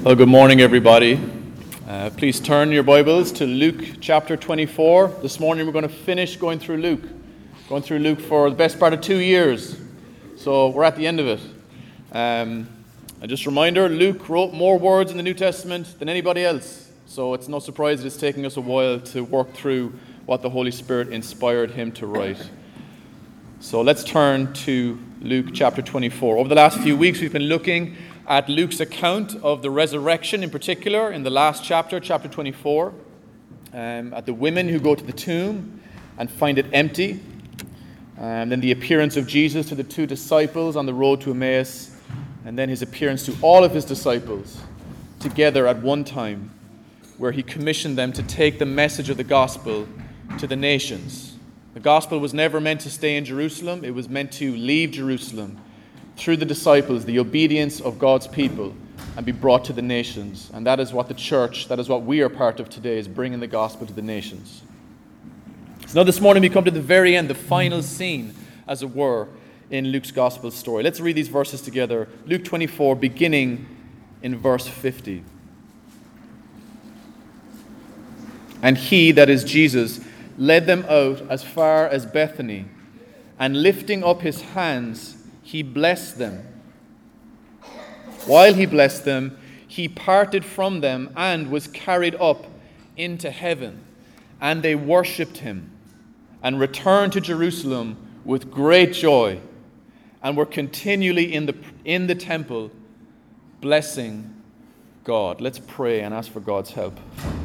Well, good morning, everybody. Please turn your Bibles to Luke chapter 24. This morning we're going to finish going through Luke for the best part of 2 years. So we're at the end of it. And just a reminder, Luke wrote more words in the New Testament than anybody else. So it's no surprise that it's taking us a while to work through what the Holy Spirit inspired him to write. So let's turn to Luke chapter 24. Over the last few weeks we've been looking at Luke's account of the resurrection, in particular in the last chapter, chapter 24, at the women who go to the tomb and find it empty, and then the appearance of Jesus to the two disciples on the road to Emmaus, and then his appearance to all of his disciples together at one time, where he commissioned them to take the message of the gospel to the nations. The gospel was never meant to stay in Jerusalem. It was meant to leave Jerusalem through the disciples, the obedience of God's people, and be brought to the nations. And that is what the church, that is what we are part of today, is bringing the gospel to the nations. So now this morning we come to the very end, the final scene, as it were, in Luke's gospel story. Let's read these verses together. Luke 24, beginning in verse 50. And he, that is Jesus, led them out as far as Bethany, and lifting up his hands, he blessed them. While he blessed them, he parted from them and was carried up into heaven. And they worshipped him and returned to Jerusalem with great joy and were continually in the temple blessing God. Let's pray and ask for God's help.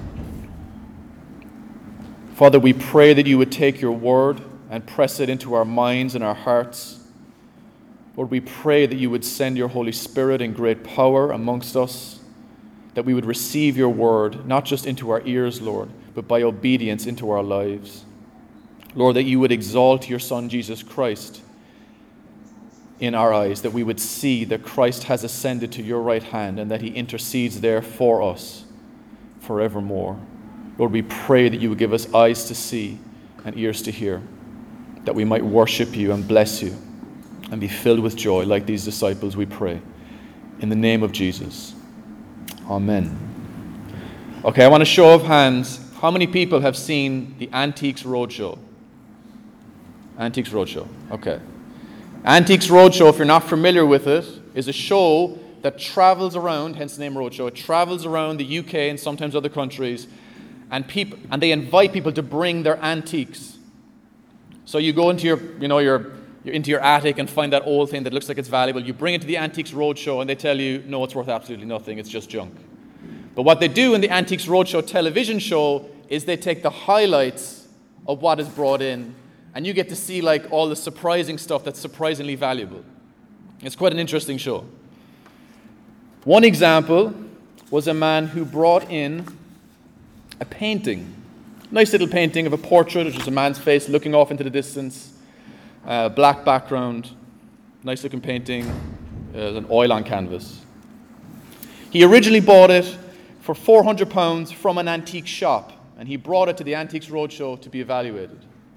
Father, we pray that you would take your word and press it into our minds and our hearts. Lord, we pray that you would send your Holy Spirit in great power amongst us, that we would receive your word, not just into our ears, Lord, but by obedience into our lives. Lord, that you would exalt your Son, Jesus Christ, in our eyes, that we would see that Christ has ascended to your right hand and that he intercedes there for us forevermore. Lord, we pray that you would give us eyes to see and ears to hear, that we might worship you and bless you and be filled with joy like these disciples, we pray. In the name of Jesus. Amen. Okay, I want a show of hands. How many people have seen the Antiques Roadshow? Antiques Roadshow, okay. Antiques Roadshow, if you're not familiar with it, is a show that travels around, hence the name Roadshow. It travels around the UK and sometimes other countries, and they invite people to bring their antiques. So you go into you're into your attic and find that old thing that looks like it's valuable. You bring it to the Antiques Roadshow and they tell you, no, it's worth absolutely nothing. It's just junk. But what they do in the Antiques Roadshow television show is they take the highlights of what is brought in and you get to see like all the surprising stuff that's surprisingly valuable. It's quite an interesting show. One example was a man who brought in a painting. Nice little painting of a portrait, which is a man's face looking off into the distance. Black background, nice looking painting, an oil on canvas. He originally bought it for £400 from an antique shop, and he brought it to the Antiques Roadshow to be evaluated.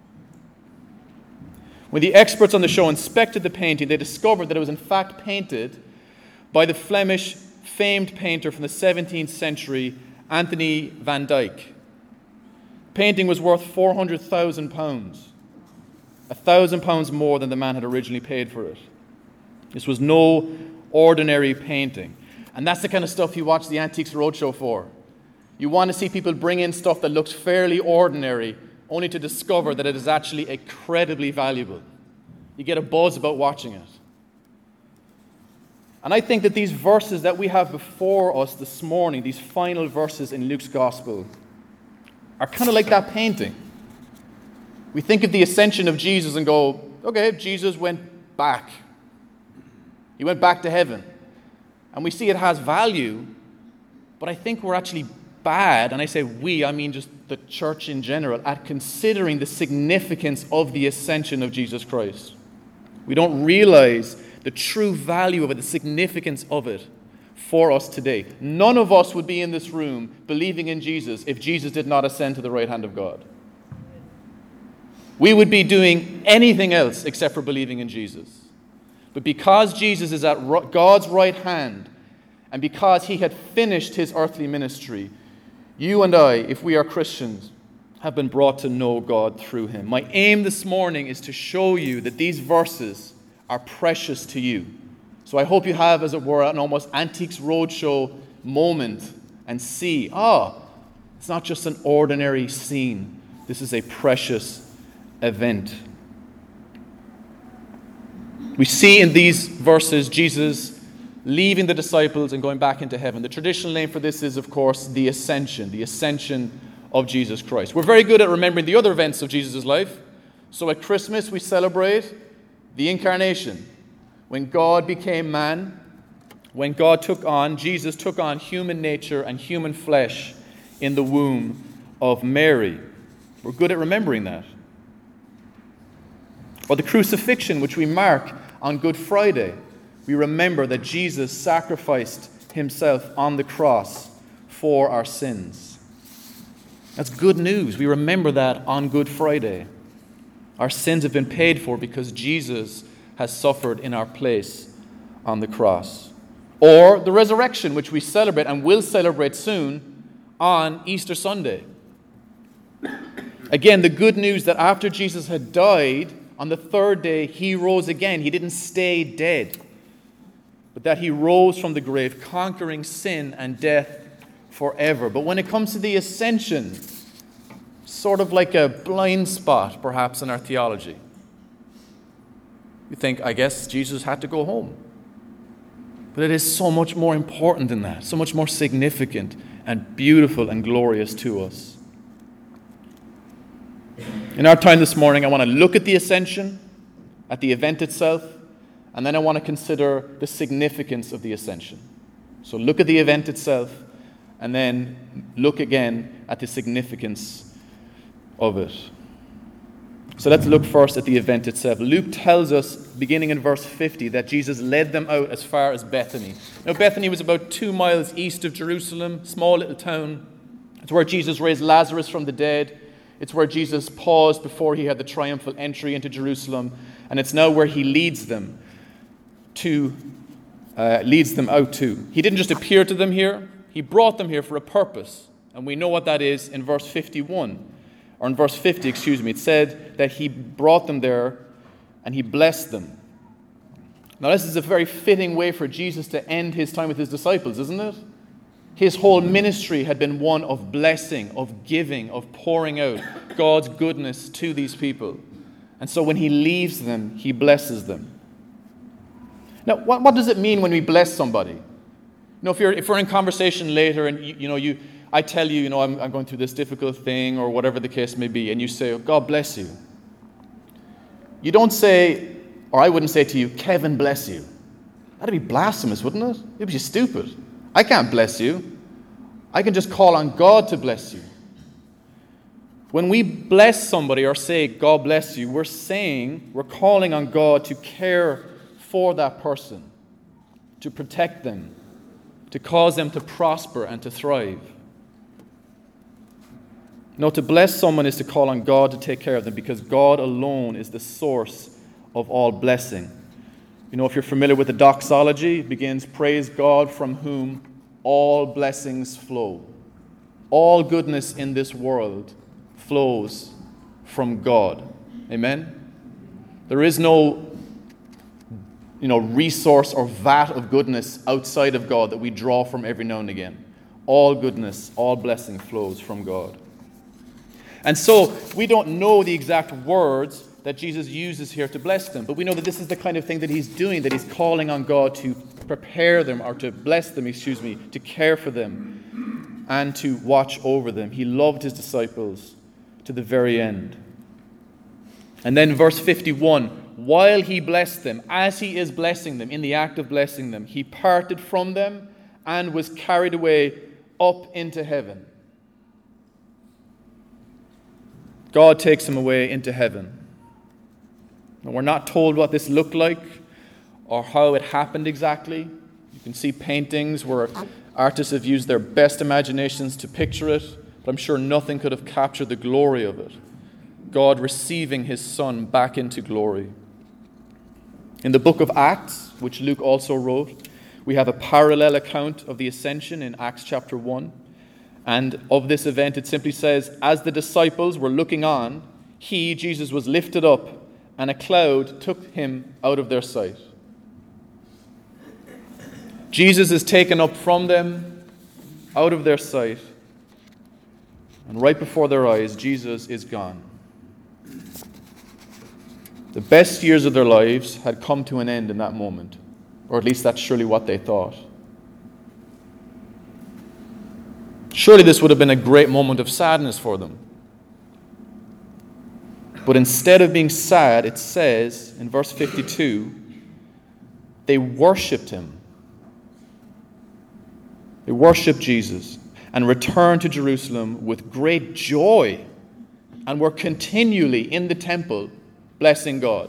When the experts on the show inspected the painting, they discovered that it was in fact painted by the Flemish famed painter from the 17th century, Anthony van Dyck. The painting was worth £400,000. £1,000 more than the man had originally paid for it. This was no ordinary painting. And that's the kind of stuff you watch the Antiques Roadshow for. You want to see people bring in stuff that looks fairly ordinary, only to discover that it is actually incredibly valuable. You get a buzz about watching it. And I think that these verses that we have before us this morning, these final verses in Luke's Gospel, are kind of like that painting. We think of the ascension of Jesus and go, okay, Jesus went back. He went back to heaven. And we see it has value, but I think we're actually bad, and I say we, I mean just the church in general, at considering the significance of the ascension of Jesus Christ. We don't realize the true value of it, the significance of it for us today. None of us would be in this room believing in Jesus if Jesus did not ascend to the right hand of God. We would be doing anything else except for believing in Jesus. But because Jesus is at God's right hand And because he had finished his earthly ministry, you and I, if we are Christians, have been brought to know God through him. My aim this morning is to show you that these verses are precious to you. So I hope you have, as it were, an almost Antiques Roadshow moment and see, it's not just an ordinary scene. This is a precious event. We see in these verses Jesus leaving the disciples and going back into heaven. The traditional name for this is, of course, the ascension of Jesus Christ. We're very good at remembering the other events of Jesus' life. So at Christmas, we celebrate the incarnation. When God became man, when Jesus took on human nature and human flesh in the womb of Mary. We're good at remembering that. Or the crucifixion, which we mark on Good Friday. We remember that Jesus sacrificed himself on the cross for our sins. That's good news. We remember that on Good Friday. Our sins have been paid for because Jesus has suffered in our place on the cross. Or the resurrection, which we celebrate and will celebrate soon on Easter Sunday. Again, the good news that after Jesus had died, on the third day he rose again. He didn't stay dead, but that he rose from the grave, conquering sin and death forever. But when it comes to the ascension, sort of like a blind spot, perhaps, in our theology. You think, I guess Jesus had to go home. But it is so much more important than that, so much more significant and beautiful and glorious to us. In our time this morning, I want to look at the ascension, at the event itself, and then I want to consider the significance of the ascension. So look at the event itself, and then look again at the significance of it. So let's look first at the event itself. Luke tells us, beginning in verse 50, that Jesus led them out as far as Bethany. Now, Bethany was about 2 miles east of Jerusalem, small little town. It's where Jesus raised Lazarus from the dead. It's where Jesus paused before he had the triumphal entry into Jerusalem. And it's now where he leads them out to. He didn't just appear to them here. He brought them here for a purpose. And we know what that is in verse 51. Or in verse 50, it said that he brought them there and he blessed them. Now, this is a very fitting way for Jesus to end his time with his disciples, isn't it? His whole ministry had been one of blessing, of giving, of pouring out God's goodness to these people. And so when he leaves them, he blesses them. Now, what does it mean when we bless somebody? If we're in conversation later and I tell you, I'm going through this difficult thing or whatever the case may be, and you say, God bless you. You don't say, or I wouldn't say to you, Kevin bless you. That'd be blasphemous, wouldn't it? It'd be stupid. I can't bless you. I can just call on God to bless you. When we bless somebody or say, God bless you, we're calling on God to care for that person, to protect them, to cause them to prosper and to thrive. No, to bless someone is to call on God to take care of them because God alone is the source of all blessing. If you're familiar with the doxology, it begins, praise God from whom all blessings flow. All goodness in this world flows from God. Amen? There is no resource or vat of goodness outside of God that we draw from every now and again. All goodness, all blessing flows from God. And so we don't know the exact words that Jesus uses here to bless them, but we know that this is the kind of thing that he's doing, that he's calling on God to prepare them, or to bless them, to care for them, and to watch over them. He loved his disciples to the very end. And then verse 51, while he blessed them, as he is blessing them, in the act of blessing them, he parted from them and was carried away up into heaven. God takes him away into heaven. And we're not told what this looked like or how it happened exactly. You can see paintings where artists have used their best imaginations to picture it, but I'm sure nothing could have captured the glory of it. God receiving his Son back into glory. In the book of Acts, which Luke also wrote, We have a parallel account of the ascension in Acts chapter 1. And of this event, it simply says, as the disciples were looking on, he, Jesus, was lifted up, and a cloud took him out of their sight. Jesus is taken up from them, out of their sight, and right before their eyes, Jesus is gone. The best years of their lives had come to an end in that moment, or at least that's surely what they thought. Surely this would have been a great moment of sadness for them. But instead of being sad, it says in verse 52, they worshipped him. They worshipped Jesus and returned to Jerusalem with great joy and were continually in the temple blessing God.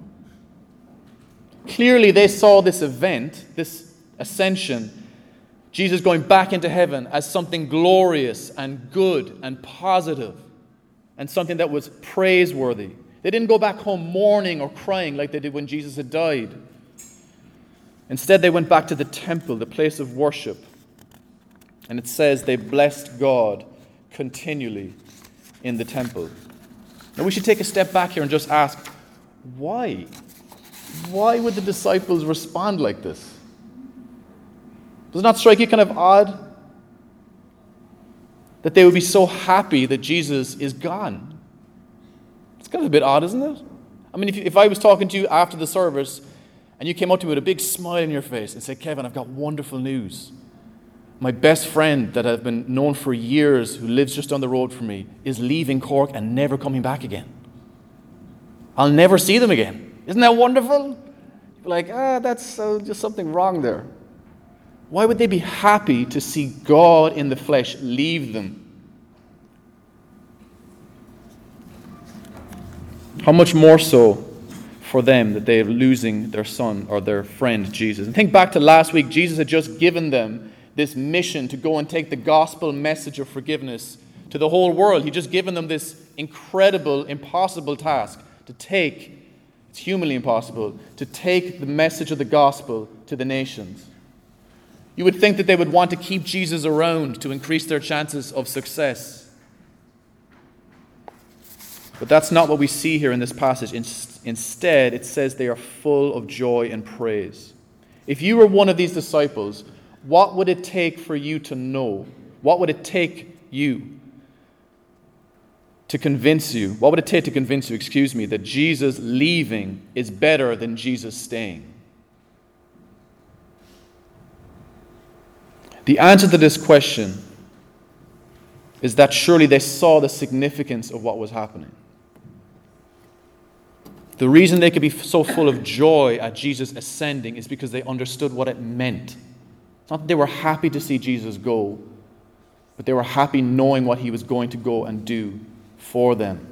Clearly they saw this event, this ascension, Jesus going back into heaven, as something glorious and good and positive and something that was praiseworthy. They didn't go back home mourning or crying like they did when Jesus had died. Instead, they went back to the temple, the place of worship. And it says they blessed God continually in the temple. Now we should take a step back here and just ask, why? Why would the disciples respond like this? Does it not strike you kind of odd that they would be so happy that Jesus is gone? It's kind of a bit odd, isn't it? I mean, if I was talking to you after the service and you came up to me with a big smile on your face and said, Kevin, I've got wonderful news. My best friend that I've been known for years, who lives just down the road from me, is leaving Cork and never coming back again. I'll never see them again. Isn't that wonderful? You're like, that's just something wrong there. Why would they be happy to see God in the flesh leave them? How much more so for them that they are losing their son or their friend Jesus? And think back to last week. Jesus had just given them this mission to go and take the gospel message of forgiveness to the whole world. He'd just given them this incredible, impossible task to take, it's humanly impossible, to take the message of the gospel to the nations. You would think that they would want to keep Jesus around to increase their chances of success. But that's not what we see here in this passage. Instead, it says they are full of joy and praise. If you were one of these disciples, what would it take for you to know? What would it take you to convince you? What would it take to convince you, that Jesus leaving is better than Jesus staying? The answer to this question is that surely they saw the significance of what was happening. The reason they could be so full of joy at Jesus ascending is because they understood what it meant. It's not that they were happy to see Jesus go, but they were happy knowing what he was going to go and do for them.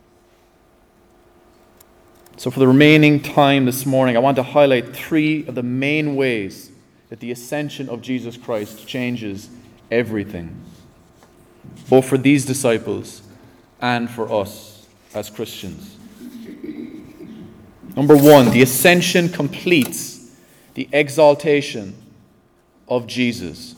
So for the remaining time this morning, I want to highlight 3 of the main ways that the ascension of Jesus Christ changes everything, both for these disciples and for us as Christians. Number 1, the ascension completes the exaltation of Jesus.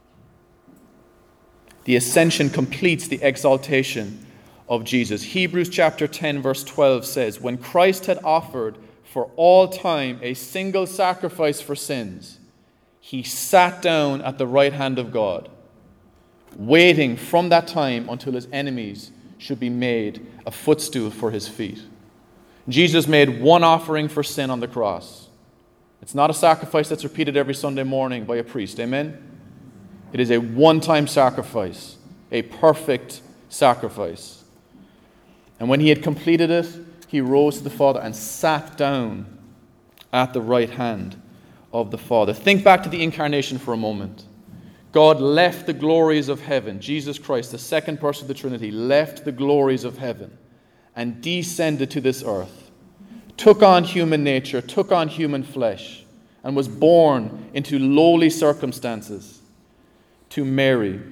The ascension completes the exaltation of Jesus. Hebrews chapter 10 verse 12 says, when Christ had offered for all time a single sacrifice for sins, he sat down at the right hand of God, waiting from that time until his enemies should be made a footstool for his feet. Jesus made one offering for sin on the cross. It's not a sacrifice that's repeated every Sunday morning by a priest. Amen? It is a one-time sacrifice, a perfect sacrifice. And when he had completed it, he rose to the Father and sat down at the right hand of the Father. Think back to the incarnation for a moment. God left the glories of heaven. Jesus Christ, the second person of the Trinity, left the glories of heaven and descended to this earth, took on human nature, took on human flesh, and was born into lowly circumstances to Mary.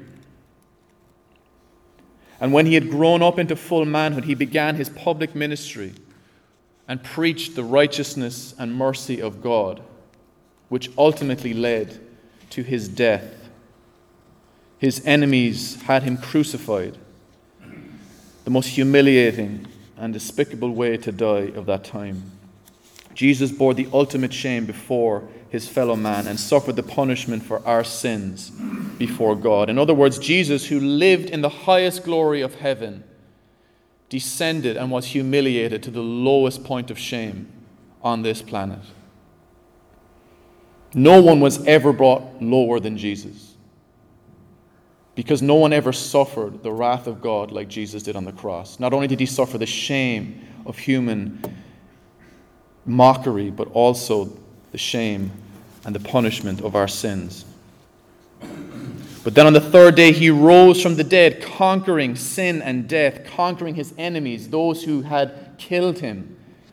And when he had grown up into full manhood, he began his public ministry and preached the righteousness and mercy of God. which ultimately led to his death. His enemies had him crucified, the most humiliating and despicable way to die of that time. Jesus bore the ultimate shame before his fellow man and suffered the punishment for our sins before God. In other words, Jesus, who lived in the highest glory of heaven, descended and was humiliated to the lowest point of shame on this planet. No one was ever brought lower than Jesus, because no one ever suffered the wrath of God like Jesus did on the cross. Not only did he suffer the shame of human mockery, but also the shame and the punishment of our sins. But then on the third day he rose from the dead, conquering sin and death, conquering his enemies, those who had killed him.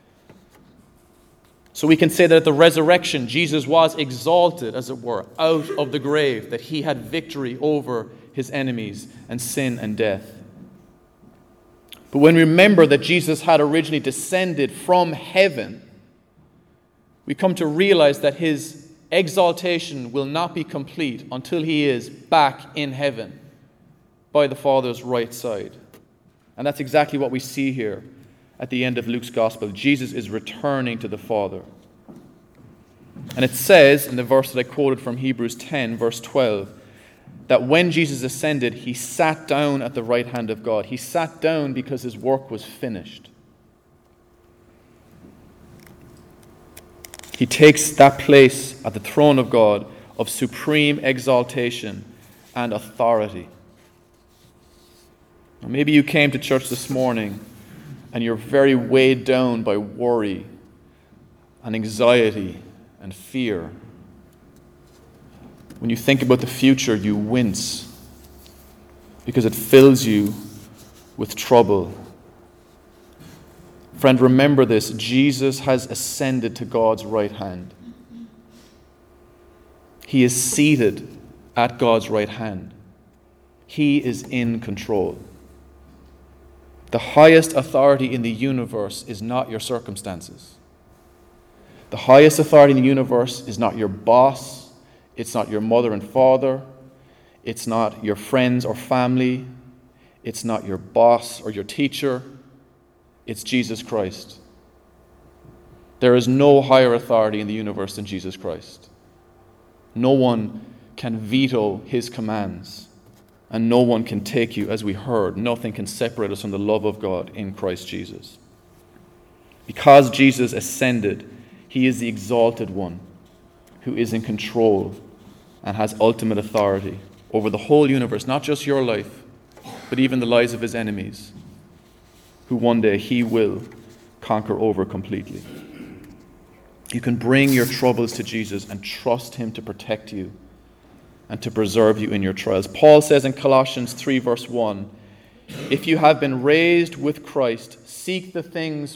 So we can say that at the resurrection, Jesus was exalted, as it were, out of the grave, that he had victory over his enemies and sin and death. But when we remember that Jesus had originally descended from heaven, we come to realize that his exaltation will not be complete until he is back in heaven by the Father's right side. And that's exactly what we see here at the end of Luke's Gospel. Jesus is returning to the Father. And it says in the verse that I quoted from Hebrews 10, verse 12, that when Jesus ascended, he sat down at the right hand of God. He sat down because his work was finished. He takes that place at the throne of God of supreme exaltation and authority. Now, maybe you came to church this morning and you're very weighed down by worry and anxiety and fear. When you think about the future, you wince because it fills you with trouble. Friend, remember this. Jesus has ascended to God's right hand. He is seated at God's right hand. He is in control. The highest authority in the universe is not your circumstances. The highest authority in the universe is not your boss. It's not your mother and father. It's not your friends or family. It's not your boss or your teacher. It's Jesus Christ. There is no higher authority in the universe than Jesus Christ. No one can veto his commands, and no one can take you, as we heard. Nothing can separate us from the love of God in Christ Jesus. Because Jesus ascended, he is the exalted one who is in control and has ultimate authority over the whole universe, not just your life, but even the lives of his enemies, who one day he will conquer over completely. You can bring your troubles to Jesus and trust him to protect you and to preserve you in your trials. Paul says in Colossians 3 verse 1, if you have been raised with Christ, seek the things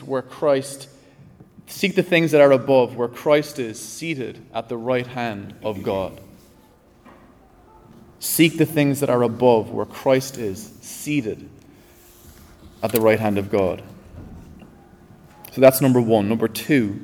that are above, where Christ is seated at the right hand of God. Seek the things that are above, where Christ is seated at the right hand of God. So that's number one. Number two,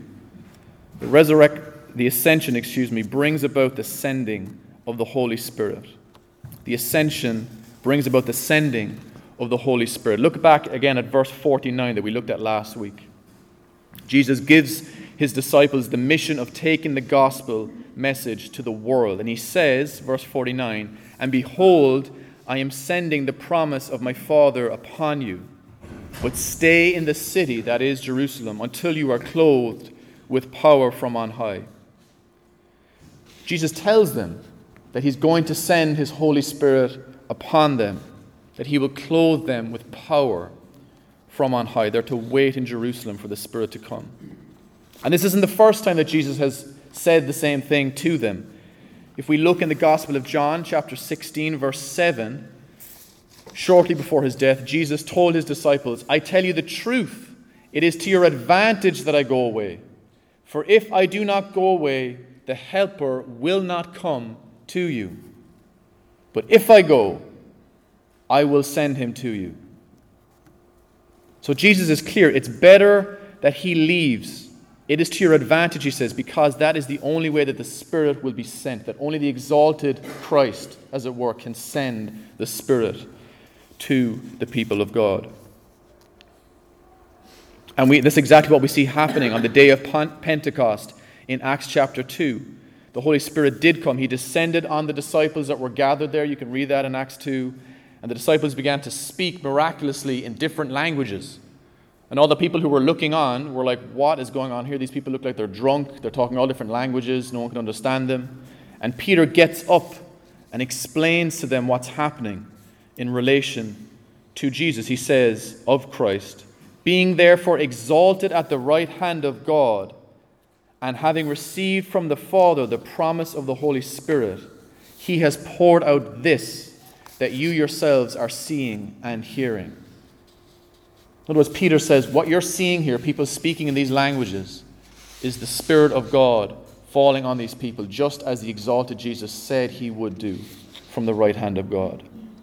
the ascension brings about the sending of the Holy Spirit. The ascension brings about the sending of the Holy Spirit. Look back again at verse 49 that we looked at last week. Jesus gives his disciples the mission of taking the gospel message to the world. And he says, verse 49, and behold, I am sending the promise of my Father upon you. But stay in the city, that is Jerusalem, until you are clothed with power from on high. Jesus tells them that he's going to send his Holy Spirit upon them, that he will clothe them with power from on high. They're to wait in Jerusalem for the Spirit to come. And this isn't the first time that Jesus has said the same thing to them. If we look in the Gospel of John, chapter 16, verse 7, shortly before his death, Jesus told his disciples, I tell you the truth, it is to your advantage that I go away. For if I do not go away, the Helper will not come to you. But if I go, I will send him to you. So Jesus is clear. It's better that he leaves It is to your advantage, he says, because that is the only way that the Spirit will be sent, that only the exalted Christ, as it were, can send the Spirit to the people of God. And that's exactly what we see happening on the day of Pentecost in Acts chapter 2. The Holy Spirit did come. He descended on the disciples that were gathered there. You can read that in Acts 2. And the disciples began to speak miraculously in different languages. And all the people who were looking on were like, what is going on here? These people look like they're drunk. They're talking all different languages. No one can understand them. And Peter gets up and explains to them what's happening in relation to Jesus. He says of Christ, being therefore exalted at the right hand of God, and having received from the Father the promise of the Holy Spirit, he has poured out this that you yourselves are seeing and hearing. In other words, Peter says, what you're seeing here, people speaking in these languages, is the Spirit of God falling on these people, just as the exalted Jesus said he would do from the right hand of God.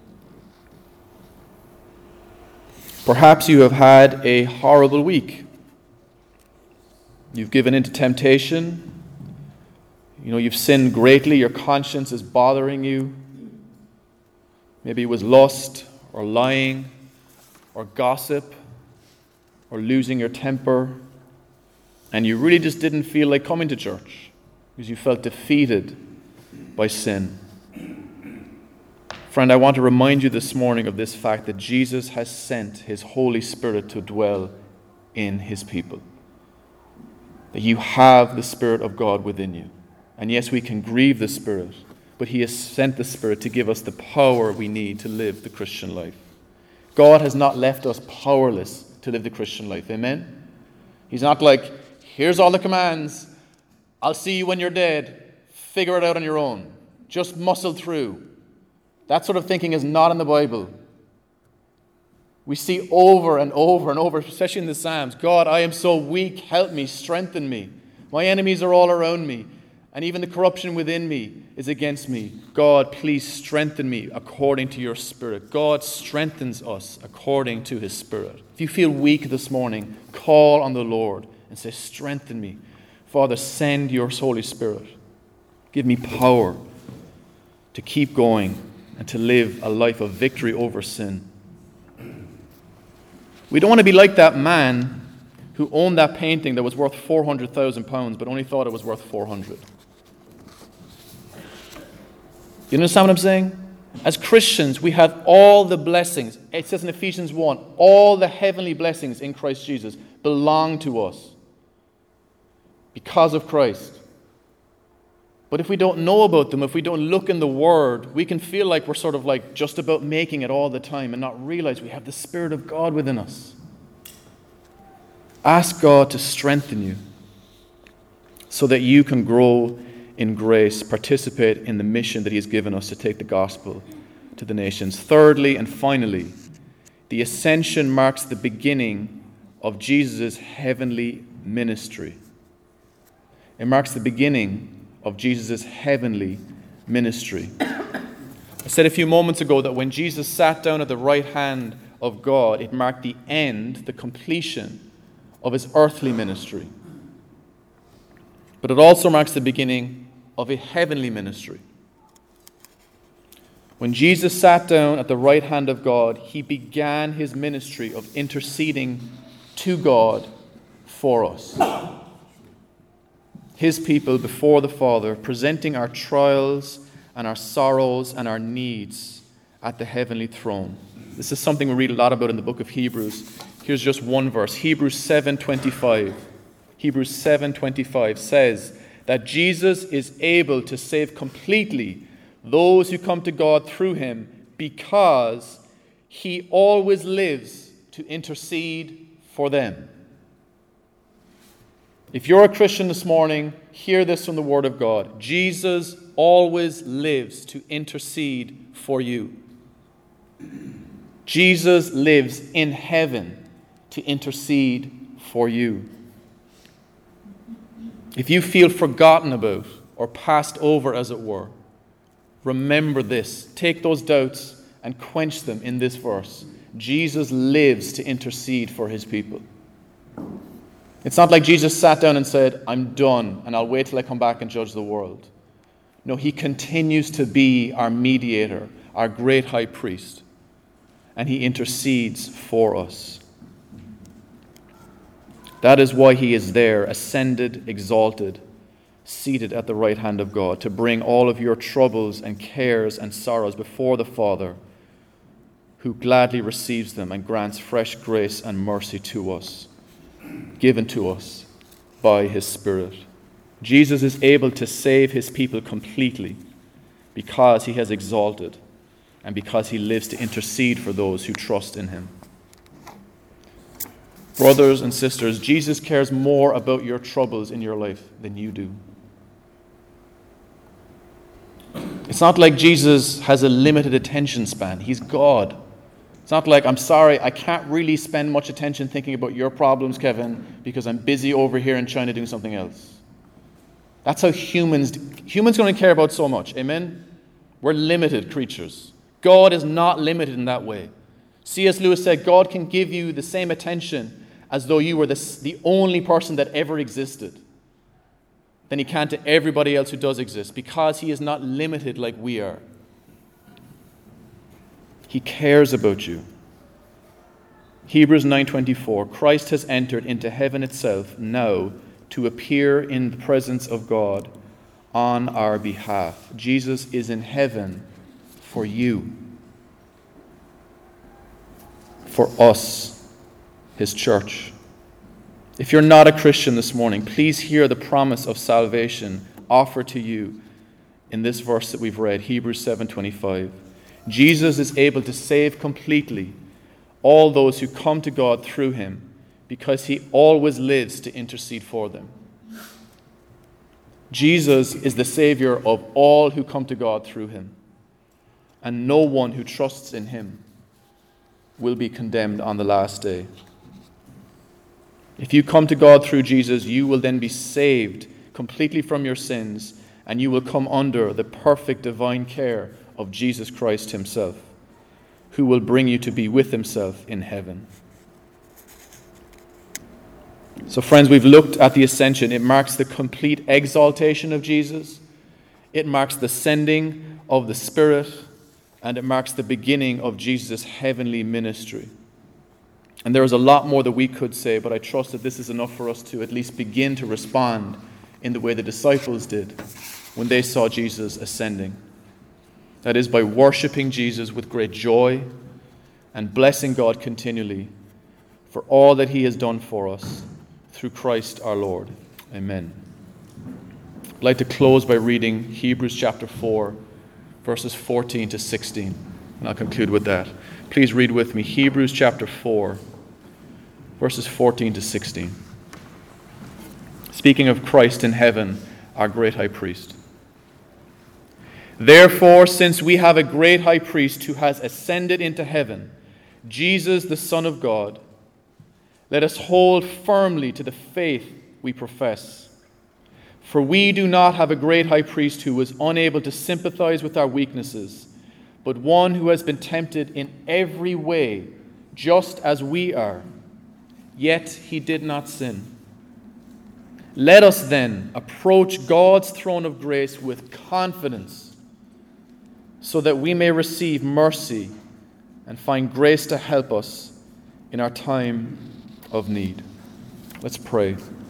Perhaps you have had a horrible week. You've given in to temptation. You've sinned greatly. Your conscience is bothering you. Maybe it was lust or lying or gossip or losing your temper, and you really just didn't feel like coming to church because you felt defeated by sin. Friend, I want to remind you this morning of this fact that Jesus has sent his Holy Spirit to dwell in his people. That you have the Spirit of God within you. And yes, we can grieve the Spirit, but he has sent the Spirit to give us the power we need to live the Christian life. God has not left us powerless to live the Christian life. Amen? He's not like, here's all the commands. I'll see you when you're dead. Figure it out on your own. Just muscle through. That sort of thinking is not in the Bible. We see over and over and over, especially in the Psalms, God, I am so weak. Help me. Strengthen me. My enemies are all around me. And even the corruption within me is against me. God, please strengthen me according to your Spirit. God strengthens us according to his Spirit. If you feel weak this morning, call on the Lord and say, strengthen me. Father, send your Holy Spirit. Give me power to keep going and to live a life of victory over sin. We don't want to be like that man who owned that painting that was worth £400,000 but only thought it was worth 400. You understand what I'm saying? As Christians, we have all the blessings. It says in Ephesians 1, all the heavenly blessings in Christ Jesus belong to us because of Christ. But if we don't know about them, if we don't look in the Word, we can feel like we're sort of like just about making it all the time and not realize we have the Spirit of God within us. Ask God to strengthen you so that you can grow in grace, participate in the mission that he has given us to take the gospel to the nations. Thirdly and finally, the ascension marks the beginning of Jesus' heavenly ministry. It marks the beginning of Jesus' heavenly ministry. I said a few moments ago that when Jesus sat down at the right hand of God, it marked the end, the completion of his earthly ministry. But it also marks the beginning of a heavenly ministry. When Jesus sat down at the right hand of God, he began his ministry of interceding to God for us. His people before the Father, presenting our trials and our sorrows and our needs at the heavenly throne. This is something we read a lot about in the book of Hebrews. Here's just one verse. Hebrews 7:25. Hebrews 7:25 says that Jesus is able to save completely those who come to God through him because he always lives to intercede for them. If you're a Christian this morning, hear this from the Word of God. Jesus always lives to intercede for you. Jesus lives in heaven to intercede for you. If you feel forgotten about or passed over, as it were, remember this. Take those doubts and quench them in this verse. Jesus lives to intercede for his people. It's not like Jesus sat down and said, I'm done, and I'll wait till I come back and judge the world. No, he continues to be our mediator, our great high priest, and he intercedes for us. That is why he is there, ascended, exalted, seated at the right hand of God, to bring all of your troubles and cares and sorrows before the Father, who gladly receives them and grants fresh grace and mercy to us, given to us by his Spirit. Jesus is able to save his people completely because he has exalted and because he lives to intercede for those who trust in him. Brothers and sisters, Jesus cares more about your troubles in your life than you do. It's not like Jesus has a limited attention span. He's God. It's not like, I'm sorry, I can't really spend much attention thinking about your problems, Kevin, because I'm busy over here in China doing something else. That's how humans only care about so much. Amen? We're limited creatures. God is not limited in that way. C.S. Lewis said, God can give you the same attention as though you were the only person that ever existed than he can to everybody else who does exist, because he is not limited like we are. He cares about you. Hebrews 9:24, Christ has entered into heaven itself now to appear in the presence of God on our behalf. Jesus is in heaven for you, for us, his church. If you're not a Christian this morning, please hear the promise of salvation offered to you in this verse that we've read, Hebrews 7:25. Jesus is able to save completely all those who come to God through him, because he always lives to intercede for them. Jesus is the Savior of all who come to God through him, and no one who trusts in him will be condemned on the last day. If you come to God through Jesus, you will then be saved completely from your sins, and you will come under the perfect divine care of Jesus Christ himself, who will bring you to be with himself in heaven. So friends, we've looked at the ascension. It marks the complete exaltation of Jesus. It marks the sending of the Spirit, and it marks the beginning of Jesus' heavenly ministry. And there is a lot more that we could say, but I trust that this is enough for us to at least begin to respond in the way the disciples did when they saw Jesus ascending. That is, by worshiping Jesus with great joy and blessing God continually for all that he has done for us through Christ our Lord. Amen. I'd like to close by reading Hebrews chapter 4, verses 14 to 16. And I'll conclude with that. Please read with me Hebrews chapter 4, verses 14 to 16. Speaking of Christ in heaven, our great high priest. Therefore, since we have a great high priest who has ascended into heaven, Jesus, the Son of God, let us hold firmly to the faith we profess. For we do not have a great high priest who was unable to sympathize with our weaknesses, but one who has been tempted in every way, just as we are, yet he did not sin. Let us then approach God's throne of grace with confidence, so that we may receive mercy and find grace to help us in our time of need. Let's pray.